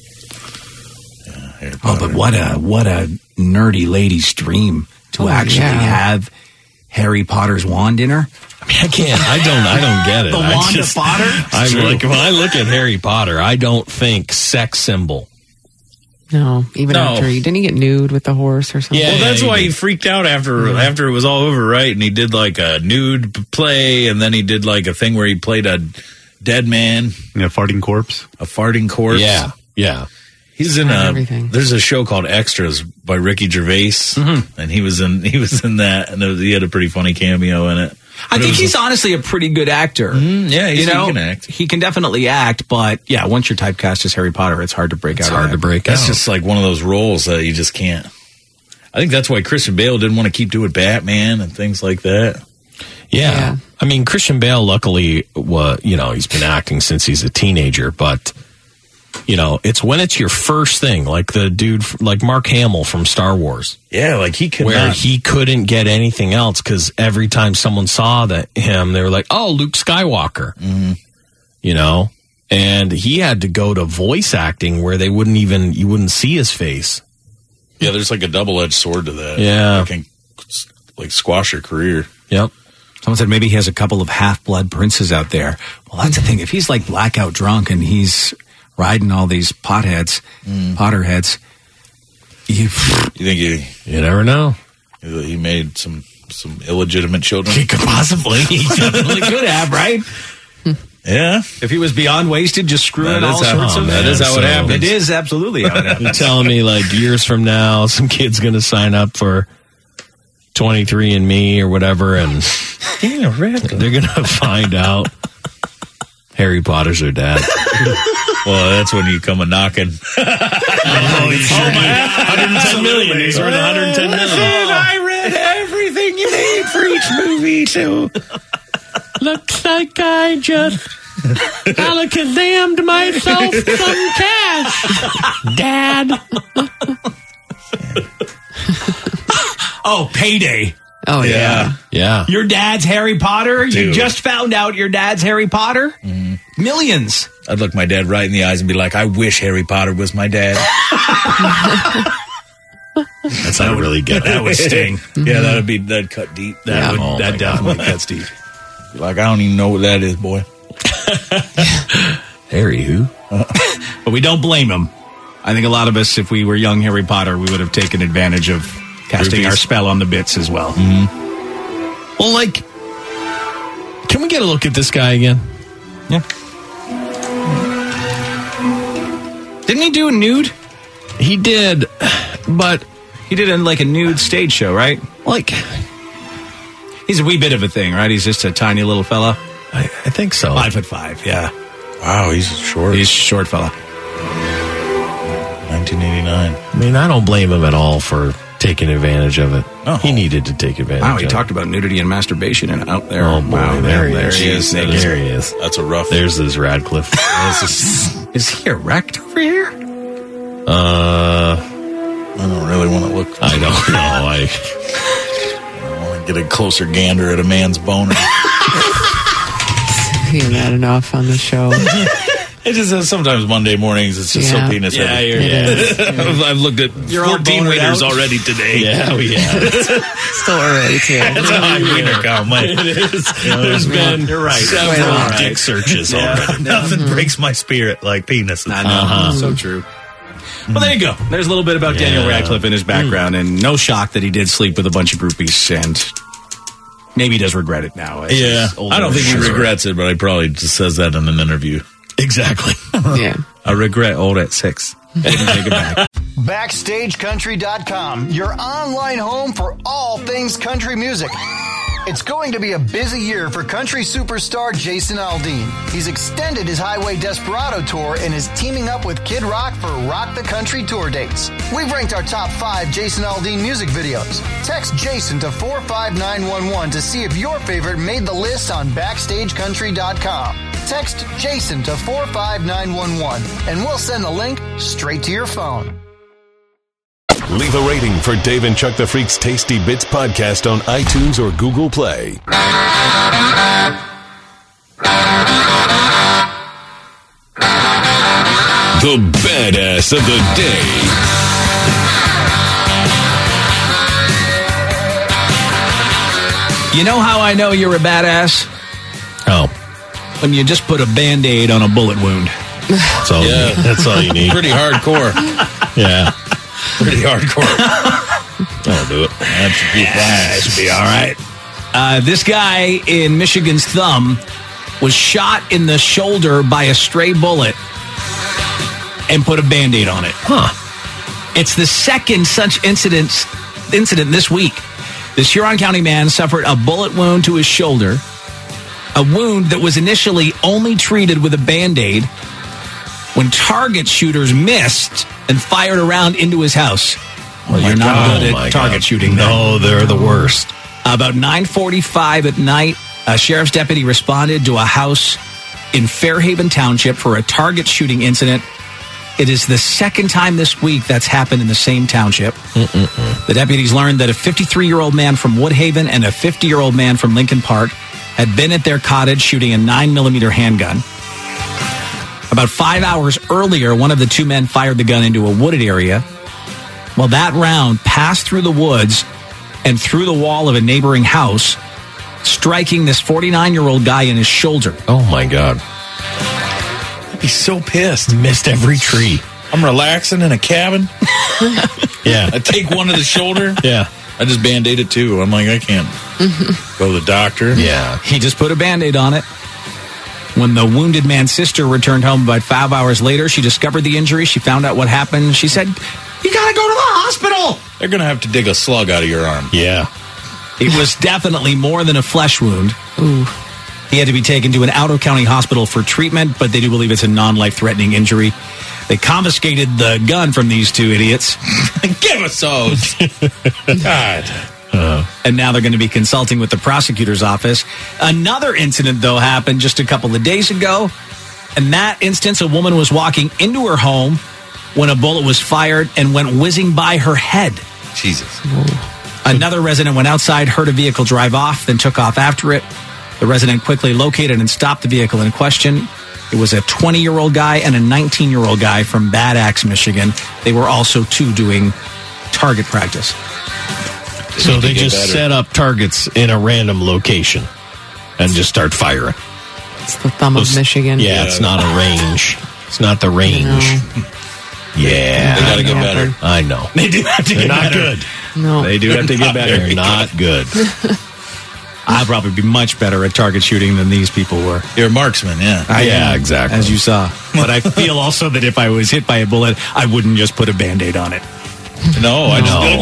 Oh, but what a what a nerdy lady's dream to Oh, actually yeah. have Harry Potter's wand in her. I mean, I can't. I don't. I don't get it. The I wand just- of Potter? I'm True. like when I look at Harry Potter, I don't think sex symbol. No, even No. after he didn't he get nude with the horse or something? Yeah. Well, that's he why did. he freaked out after after it was all over, right? And he did like a nude p- play, and then he did like a thing where he played a dead man, Yeah, farting corpse. a farting corpse. Yeah. Yeah. He's in Tried a. everything. There's a show called Extras by Ricky Gervais, and he was in he was in that, and it was, he had a pretty funny cameo in it. I But it think was- he's honestly a pretty good actor. Mm, yeah, he's, you know, he can act. He can definitely act, but yeah, once you're typecast as Harry Potter, it's hard to break It's out. hard of to that. break That's out. just like one of those roles that you just can't. I think that's why Christian Bale didn't want to keep doing Batman and things like that. Yeah. Yeah. I mean, Christian Bale, luckily, wa you know, he's been acting since he's a teenager, but, you know, it's when it's your first thing, like the dude, f- like Mark Hamill from Star Wars, Yeah, like he could where not. he couldn't get anything else because every time someone saw that him, they were like, oh, Luke Skywalker, you know, and he had to go to voice acting where they wouldn't even, you wouldn't see his face. Yeah, there's like a double edged sword to that. Yeah. It can like squash your career. Yep. Someone said maybe he has a couple of half-blood princes out there. Well, that's the thing. If he's like blackout drunk and he's riding all these potheads, Potterheads, you, You think he You never know. he made some some illegitimate children? he could possibly, he definitely could have, right? Yeah, If he was beyond wasted, just screwing That is all how- sorts oh, of. that is how it So- happens. It is absolutely how it happens. You're telling me like years from now, some kid's going to sign up for twenty-three and me or whatever, and yeah, red. they're going to find out Harry Potter's their dad. Well, that's when you come a knocking. Oh, you sure did. one hundred ten million. He's worth one hundred ten million. I read everything you need for each movie too. Looks like I just alakazammed myself some cash, Dad. Oh, payday. Oh, yeah. Yeah. Your dad's Harry Potter? You Dude. just found out your dad's Harry Potter? Millions. I'd look my dad right in the eyes and be like, "I wish Harry Potter was my dad." That's not really good. That would sting. Yeah, that'd be that'd cut deep. That Yeah. would Oh, that my definitely cuts deep. Like I don't even know what that is, boy. Harry who? But we don't blame him. I think a lot of us, if we were young Harry Potter, we would have taken advantage of casting Groupies. our spell on the bits as well. Well, like, can we get a look at this guy again? Yeah. Didn't he do a nude? He did, but He did a, like a nude stage show, right? like, He's a wee bit of a thing, right? He's just a tiny little fella. I, I think so. Five foot five, yeah. Wow, he's short. He's a short fella. nineteen nineteen eighty-nine. I mean, I don't blame him at all for taking advantage of it. No. He needed to take advantage Wow, he of talked it. about nudity and masturbation and out there. Oh, boy, wow, there he there is. he is. Jeez, there he is. That's a rough. There's this Radcliffe. This is, Is he erect over here? uh, I don't really want to look. I don't know. I, I want to get a closer gander at a man's boner. Hear that enough on the show. It just uh, sometimes Monday mornings it's just Yeah. so penis heavy. you're, It I've looked at You're all fourteen bonered wieners out? already today. yeah, we have. Still early, too. That's a high wiener count, man. It is. There's been You're right. several Well, dick searches already. Nothing breaks my spirit like penises. I know. Uh-huh. So true. Well, there you go. There's a little bit about Daniel Yeah. Radcliffe in his background, and no shock that he did sleep with a bunch of groupies, and maybe he does regret it now. as Yeah, he's older I don't think he and wiser. regrets it, but he probably just says that in an interview. Exactly. Yeah. I regret all that sex. Didn't take it back. Backstage Country dot com, your online home for all things country music. It's going to be a busy year for country superstar Jason Aldean. He's extended his Highway Desperado tour and is teaming up with Kid Rock for Rock the Country tour dates. We've ranked our top five Jason Aldean music videos. Text Jason to four five nine one one to see if your favorite made the list on Backstage Country dot com. Text Jason to four five nine one one and we'll send the link straight to your phone. Leave a rating for Dave and Chuck the Freak's Tasty Bits podcast on iTunes or Google Play. The badass of the day. You know how I know you're a badass? Oh, When you just put a Band-Aid on a bullet wound. that's all. Yeah. You need. That's all you need. Pretty hardcore. Yeah. Pretty hardcore. That'll do it. That should be fine. That should be all right. Uh, this guy in Michigan's Thumb was shot in the shoulder by a stray bullet and put a Band-Aid on it. Huh. It's the second such incident, incident this week. This Huron County man suffered a bullet wound to his shoulder, a wound that was initially only treated with a Band-Aid when target shooters missed and fired around into his house. Well, you're not God. good Oh, my at target God. shooting. No, they're the worst. About nine forty-five at night, a sheriff's deputy responded to a house in Fairhaven Township for a target shooting incident. It is the second time this week that's happened in the same township. Mm-mm-mm. The deputies learned that a fifty-three-year-old man from Woodhaven and a fifty-year-old man from Lincoln Park had been at their cottage shooting a nine millimeter handgun. About five hours earlier, one of the two men fired the gun into a wooded area. Well, that round passed through the woods and through the wall of a neighboring house, striking this forty-nine-year-old guy in his shoulder. Oh my God. I'd be so pissed. Missed every tree. I'm relaxing in a cabin. Yeah. I take one to the shoulder. Yeah. I just Band-Aid it too. I'm like, I can't go to the doctor. Yeah. He just put a Band-Aid on it. When the wounded man's sister returned home about five hours later, she discovered the injury. She found out what happened. She said, "You gotta go to the hospital." They're going to have to dig a slug out of your arm. Yeah. It was definitely more than a flesh wound. Ooh. He had to be taken to an out-of-county hospital for treatment, but they do believe it's a non-life-threatening injury. They confiscated the gun from these two idiots. Give us those. God. Uh, and now they're going to be consulting with the prosecutor's office. Another incident, though, happened just a couple of days ago. In that instance, a woman was walking into her home when a bullet was fired and went whizzing by her head. Jesus. Another resident went outside, heard a vehicle drive off, then took off after it. The resident quickly located and stopped the vehicle in question. It was a twenty-year-old guy and a nineteen-year-old guy from Bad Axe, Michigan. They were also, too, doing target practice. So they just set up targets in a random location and just start firing. It's the thumb of Michigan. Yeah, it's not a range. It's not the range. No. Yeah. They got to get better. I know. They do have to They're get not better. good. No. They do have to get better. They're not good. I'll probably be much better at target shooting than these people were. You're a marksman, yeah. I Yeah, am, exactly. As you saw. But I feel also that if I was hit by a bullet, I wouldn't just put a Band-Aid on it. No, I just No. be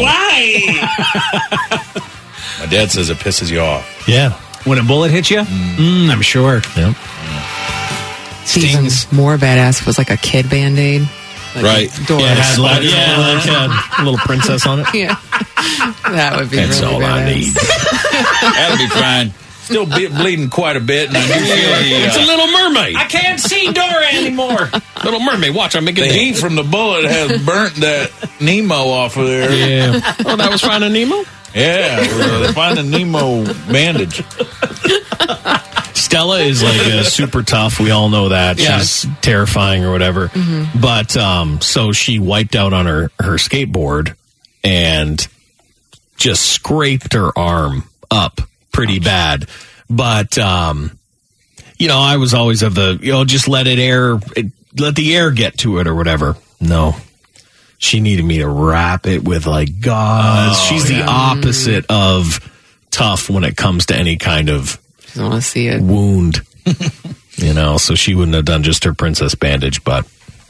like, why? My dad says it pisses you off. Yeah. When a bullet hits you? Mm, I'm sure. Yep. It's even Stings. more badass if it was like a kid Band-Aid. Like Right. Dora. Yeah, it had like, yeah, like a little princess on it. Yeah. That would be That's really all I badass. need. That'll be fine. Still be- bleeding quite a bit, and I do feel the, It's uh, a Little Mermaid. I can't see Dora anymore. Little Mermaid. Watch, I'm making the heat from the bullet has burnt that Nemo off of there. Yeah. Oh, that was Finding Nemo? Yeah, uh, Finding Nemo bandage. Stella is like uh, super tough. We all know that. Yeah. She's terrifying or whatever. Mm-hmm. But um, so she wiped out on her, her skateboard and just scraped her arm up pretty bad. But, um, you know, I was always of the, you know, just let it air, it, let the air get to it or whatever. No. She needed me to wrap it with like gauze. Oh, She's yeah. the opposite of tough when it comes to any kind of I want to see it. wound. You know, so she wouldn't have done just her princess bandage, but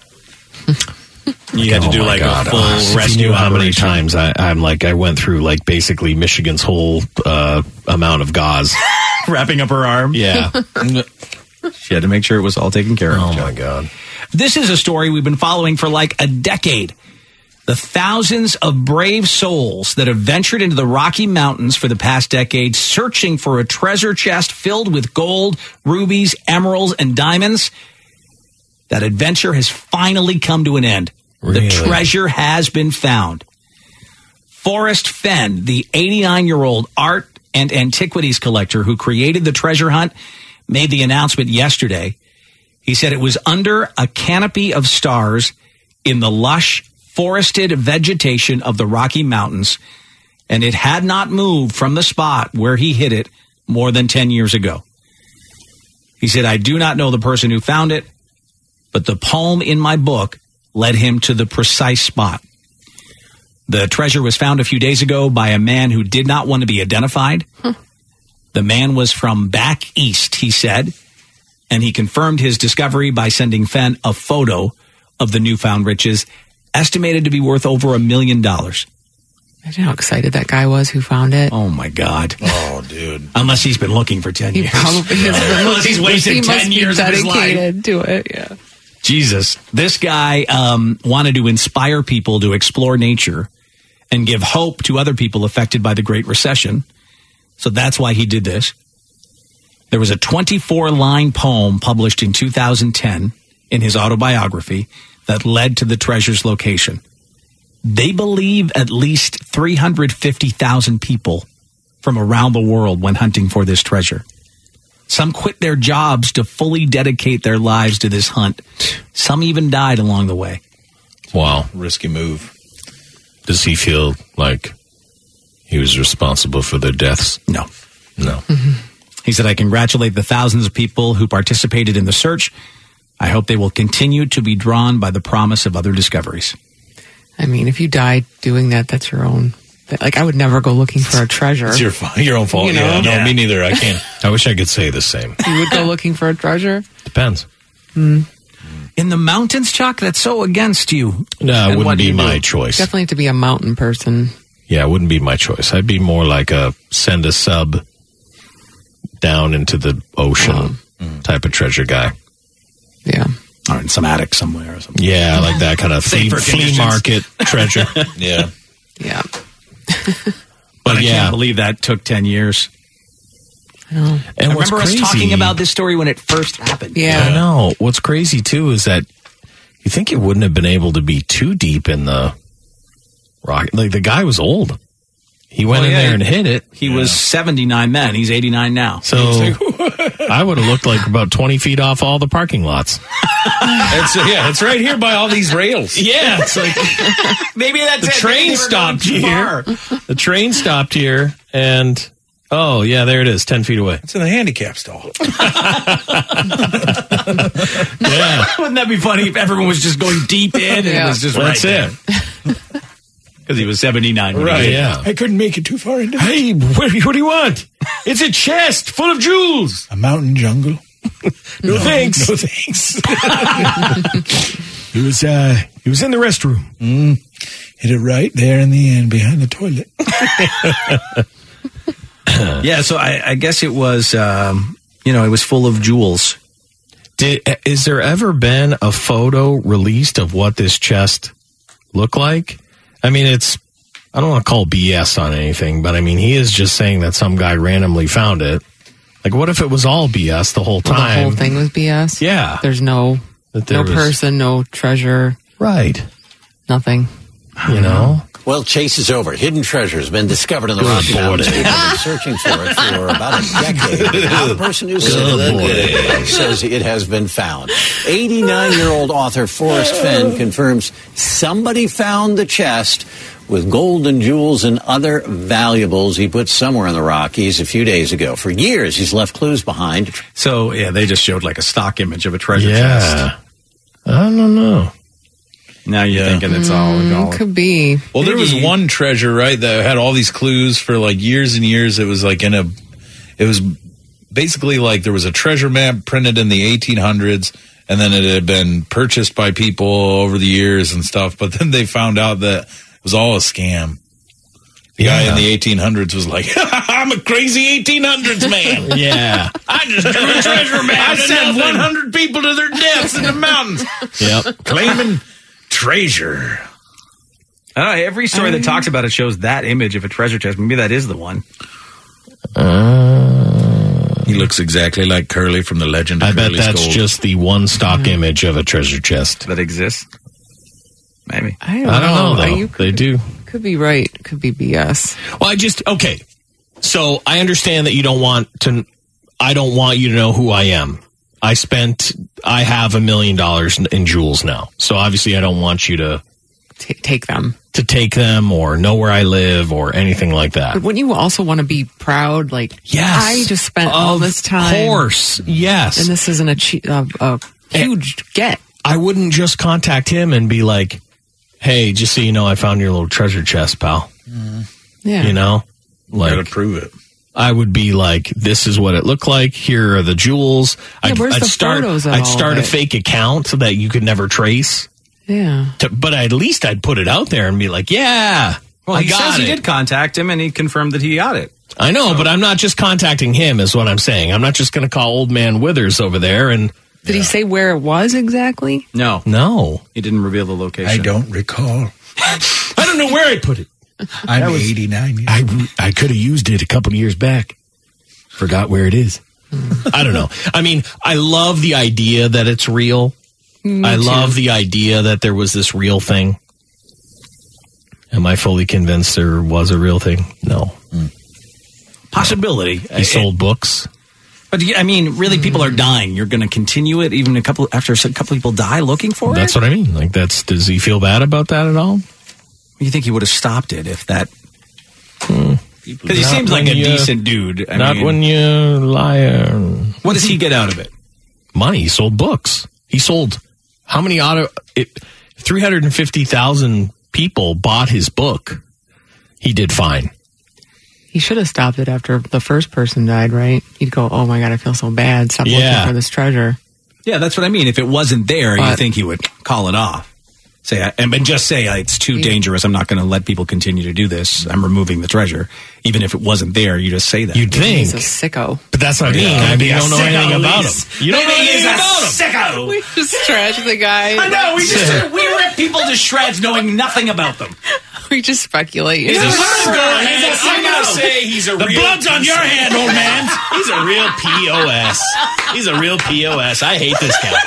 You had to oh do my like God. a full Oh, if you rescue knew how many operation. times I, I'm like I went through like basically Michigan's whole uh, amount of gauze. Wrapping up her arm. Yeah. She had to make sure it was all taken care of. Oh my God. This is a story we've been following for like a decade. The thousands of brave souls that have ventured into the Rocky Mountains for the past decade searching for a treasure chest filled with gold, rubies, emeralds, and diamonds. That adventure has finally come to an end. Really? The treasure has been found. Forrest Fenn, the eighty-nine-year-old art and antiquities collector who created the treasure hunt, made the announcement yesterday. He said it was under a canopy of stars in the lush, forested vegetation of the Rocky Mountains, and it had not moved from the spot where he hid it more than ten years ago. He said, I do not know the person who found it, but the poem in my book led him to the precise spot. The treasure was found a few days ago by a man who did not want to be identified. Huh. The man was from back east, he said, and he confirmed his discovery by sending Fenn a photo of the newfound riches, estimated to be worth over a million dollars. Imagine how excited that guy was who found it. Oh, my God. Oh, dude. Unless he's been looking for ten He years. probably has been Unless he's wasted he must ten be years of his life. dedicated to it, yeah. Jesus. This guy um, wanted to inspire people to explore nature and give hope to other people affected by the Great Recession. So that's why he did this. There was a twenty-four line poem published in two thousand ten in his autobiography that led to the treasure's location. They believe at least three hundred fifty thousand people from around the world went hunting for this treasure. Some quit their jobs to fully dedicate their lives to this hunt. Some even died along the way. Wow. Risky move. Does he feel like he was responsible for their deaths? No. No. He said, I congratulate the thousands of people who participated in the search. I hope they will continue to be drawn by the promise of other discoveries. I mean, if you die doing that, that's your own. Like, I would never go looking for a treasure. It's your, fa- your own fault. You know? Yeah, no, Yeah. me neither. I can't. I wish I could say the same. You would go looking for a treasure? Depends. Mm. In the mountains, Chuck, that's so against you. No, And it what wouldn't do be you my do? choice. Definitely have to be a mountain person. Yeah, it wouldn't be my choice. I'd be more like a send a sub down into the ocean Oh. type of treasure guy. Yeah. Or in some attic somewhere or something. Yeah, like that kind of flea, Safer flea conditions. market treasure. Yeah. Yeah. But I yeah. can't believe that took ten years. Oh. And I what's remember crazy, us talking about this story when it first happened. Yeah. I know. What's crazy too is that you think it wouldn't have been able to be too deep in the rock. Like the guy was old. He went Well, in yeah, there he- and hit it. He was seventy-nine then. He's eighty-nine now. So I would have looked like about twenty feet off all the parking lots. It's, yeah, it's right here by all these rails. Yeah, it's like Maybe that's the it. train Maybe they were going stopped too here. far. The train stopped here, and oh yeah, there it is, ten feet away. It's in the handicap stall. Yeah, Wouldn't that be funny if everyone was just going deep in and Yeah. it was just that's right it. Because he was seventy-nine. when he Right. did it. Yeah. I couldn't make it too far into Hey, what, what do you want? It's a chest full of jewels. a mountain jungle. No, thanks. No thanks. He was uh, he was in the restroom. Mm. Hit it right there in the end behind the toilet. Yeah, so I, I guess it was, um, you know, it was full of jewels. Did, is there ever been a photo released of what this chest looked like? I mean, it's, I don't want to call B S on anything, but I mean, he is just saying that some guy randomly found it. Like, what if it was all B S the whole time? Well, the whole thing was B S? Yeah. There's no, That there no was- person, no treasure. Right. Nothing. You know? Well, chase is over. Hidden treasure has been discovered in the Good Rocky Mountains. boy. People have been searching for it for about a decade. Now the person who said it says it has been found. eighty-nine-year-old author Forrest Fenn confirms somebody found the chest with gold and jewels and other valuables he put somewhere in the Rockies a few days ago. For years, he's left clues behind. So, yeah, they just showed like a stock image of a treasure Yeah. chest. I don't know. Now you're Yeah. thinking it's all, Mm, all could be. Well, there was Maybe. one treasure, right, that had all these clues for like years and years. It was like in a, it was basically like there was a treasure map printed in the eighteen hundreds, and then it had been purchased by people over the years and stuff. But then they found out that it was all a scam. The guy Yeah. in the eighteen hundreds was like, I'm a crazy eighteen hundreds man. Yeah. I just drew a treasure map. I sent one hundred people to their deaths in the mountains. Yep. Claiming treasure. I don't know, every story that talks about it shows that image of a treasure chest. Maybe that is the one. Uh, He looks exactly like Curly from the Legend of I bet Curly's that's Gold. just the one stock image of a treasure chest. That exists. Maybe. I don't, I don't know, though. You They do. could be right. Could be B S. Well, I just, okay. So I understand that you don't want to, I don't want you to know who I am. I spent, I have a million dollars in, in jewels now. So obviously I don't want you to, T- take them. to take them or know where I live or anything like that. But wouldn't you also want to be proud? Like, Yes. I just spent all Of this time. course. Yes. And this isn't a, che- a, a huge get. I wouldn't just contact him and be like, hey, just so you know, I found your little treasure chest, pal. Yeah. You know? Like, Gotta prove it. I would be like, this is what it looked like. Here are the jewels. Yeah, I'd, where's I'd the start, photos of I'd all start of a it? fake account so that you could never trace. Yeah. To, but at least I'd put it out there and be like, yeah, Well, I he got says it. he did contact him, and he confirmed that he got it. I know, but I'm not just contacting him is what I'm saying. I'm not just going to call old man Withers over there and Did he say where it was exactly? No, no. he didn't reveal the location. I don't recall. I don't know where I put it. I'm eighty-nine years I, I could have used it a couple of years back. Forgot where it is. I don't know. I mean, I love the idea that it's real. I love the idea that there was this real thing. Am I fully convinced there was a real thing? No. Possibility. He sold books. But I mean, really, people are dying. You're going to continue it even a couple after a couple people die looking for That's it. what I mean. Like, that's, does he feel bad about that at all? You think he would have stopped it if that? Hmm. Because he Not seems like when a you- decent dude. I Not mean, when you lie. What does he get out of it? Money. He sold books. He sold how many auto? It, three hundred fifty thousand people bought his book. He did fine. He should have stopped it after the first person died, right? He'd go, oh my God, I feel so bad. Stop Yeah. looking for this treasure. Yeah, that's what I mean. If it wasn't there, you But- think he would call it off. Say and, and just say it's too dangerous. I'm not going to let people continue to do this. I'm removing the treasure, even if it wasn't there. You just say that. You'd think, He's a sicko. but that's what I mean. I mean, you don't know anything about him. You don't know anything about him. Sicko. We just trashed the guy. I know. We just we rip people to shreds, knowing nothing about them. We just speculate. He's a I'm sicko. gonna go ahead. He's a I'm gonna sicko. say he's a The real. blood's on your hand, old man. He's a real P O S. He's a real P O S. I hate this guy.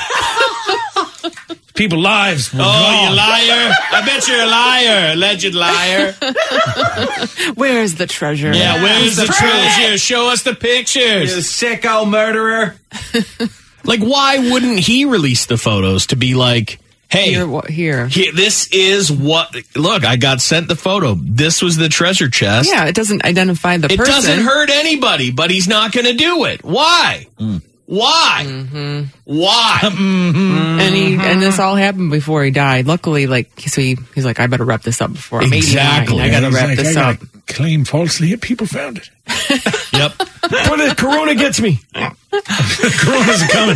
People's lives. Oh, you liar! I bet you're a liar, alleged liar. Where's the treasure? Yeah, where's the treasure? Show us the You pictures. sicko murderer. Like, why wouldn't he release the photos to be like, hey, Here, what, here. here, this is what, look, I got sent the photo. This was the treasure chest. Yeah, it doesn't identify the It person. doesn't hurt anybody, but he's not going to do it. Why? Why? Mm-hmm. Why? And he and this all happened before he died. Luckily, like so he, he's like, I better wrap this up before I'm Exactly. eighty-nine. I gotta He's wrap like, this I up. gotta claim falsely. People found it. Yep. When the corona gets me. Corona's coming.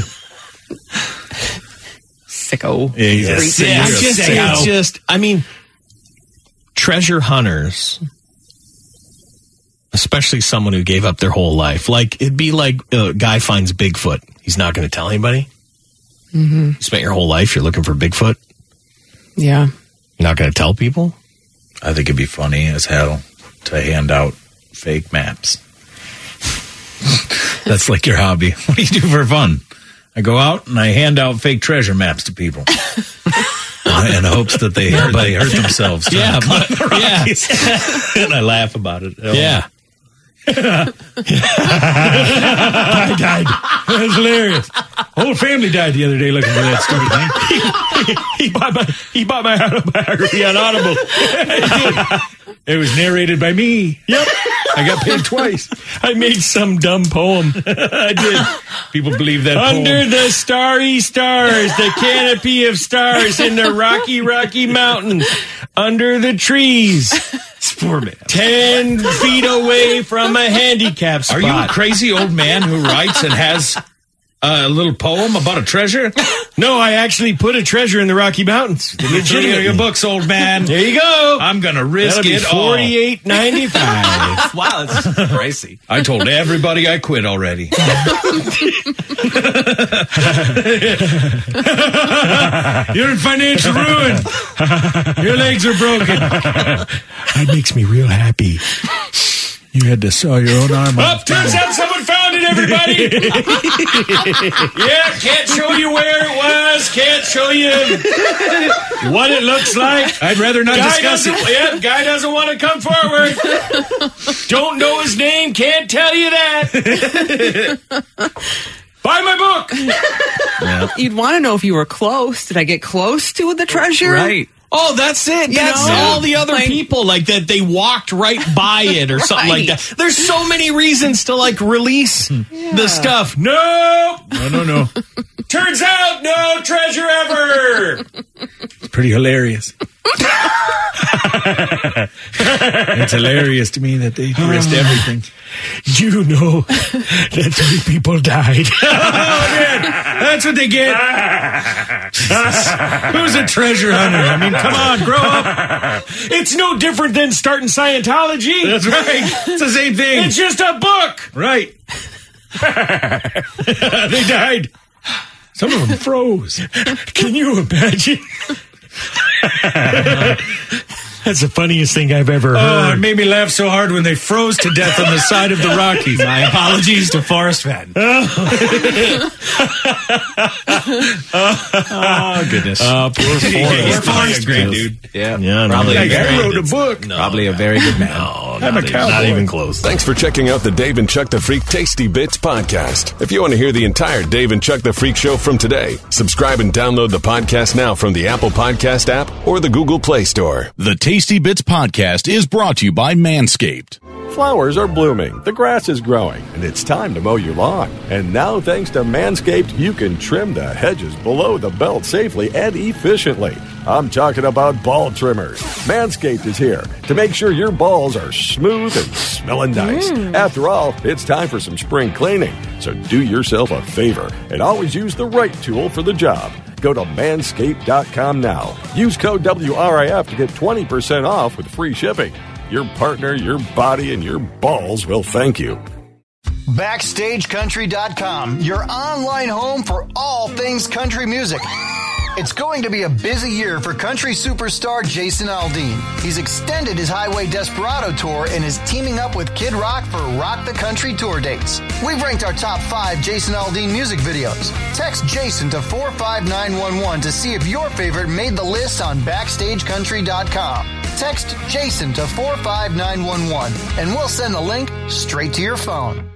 Sicko. Yeah, he's a Freak. Yeah, You're it's a just, sicko. it's just, I mean, treasure hunters, especially someone who gave up their whole life. Like, it'd be like a guy finds Bigfoot. He's not going to tell anybody. Mm-hmm. You spent your whole life, you're looking for Bigfoot. Yeah. You're not going to tell people? I think it'd be funny as hell to hand out fake maps. That's like your hobby. What do you do for fun? I go out and I hand out fake treasure maps to people. In hopes that they, hurt, they hurt themselves. Yeah, but, yeah. And I laugh about it. Oh. Yeah. I died. That was hilarious. Whole family died the other day looking for that stupid thing. he, he bought my he bought my autobiography on Audible. It was narrated by me. Yep. I got paid twice. I made some dumb poem. I did. People believe that Under poem. the starry stars, the canopy of stars in the rocky, rocky mountains, under the trees. Poor man. Ten feet away from a handicap spot. Are you a crazy old man who writes and has a little poem about a treasure? No, I actually put a treasure in the Rocky Mountains. Legitimately. Your books, old man. There you go. I'm going to risk That'll be it all. forty-eight ninety-five. Wow, that's pricey. I told everybody I quit already. You're in financial ruin. Your legs are broken. That makes me real happy. You had to saw your own arm Oh, off. turns out someone found it, everybody. Yeah, can't show you where it was. Can't show you what it looks like. I'd rather not Guy discuss doesn't- it. Yeah, guy doesn't want to come forward. Don't know his name. Can't tell you that. Buy my book. You'd want to know if you were close. Did I get close to the treasure? Right. Oh, that's it. You That's know? all the other Like- people, like that they walked right by it or something like Right. that. There's so many reasons to like release the stuff. No. No, no, no. Turns out no treasure ever. It's pretty hilarious. It's hilarious to me that they risked everything. You know that three people died. Oh, man. That's what they get. Who's a treasure hunter? I mean, come on, grow up. It's no different than starting Scientology. That's right. It's the same thing. It's just a book. Right. They died. Some of them froze. Can you imagine? That's the funniest thing I've ever Oh, heard. it made me laugh so hard when they froze to death on the side of the Rockies. My apologies to Forrest Fenn. Oh, goodness. Oh, poor Forrest. Yeah, Forrest, great dude. Yeah, Yeah, probably, no, a Like, I very, wrote a book. probably a very good man. No, I'm not, a even, cowboy. not even close. Thanks for checking out the Dave and Chuck the Freak Tasty Bits podcast. If you want to hear the entire Dave and Chuck the Freak show from today, subscribe and download the podcast now from the Apple Podcast app or the Google Play Store. The Tasty Bits podcast is brought to you by Manscaped. Flowers are blooming, the grass is growing, and it's time to mow your lawn. And now, thanks to Manscaped, you can trim the hedges below the belt safely and efficiently. I'm talking about ball trimmers. Manscaped is here to make sure your balls are smooth and smelling nice. After all, it's time for some spring cleaning. So do yourself a favor and always use the right tool for the job. Go to manscaped dot com now. Use code W R I F to get twenty percent off with free shipping. Your partner, your body, and your balls will thank you. Backstage Country dot com, your online home for all things country music. It's going to be a busy year for country superstar Jason Aldean. He's extended his Highway Desperado tour and is teaming up with Kid Rock for Rock the Country tour dates. We've ranked our top five Jason Aldean music videos. Text Jason to four five nine one one to see if your favorite made the list on Backstage Country dot com. Text Jason to four five nine one one and we'll send the link straight to your phone.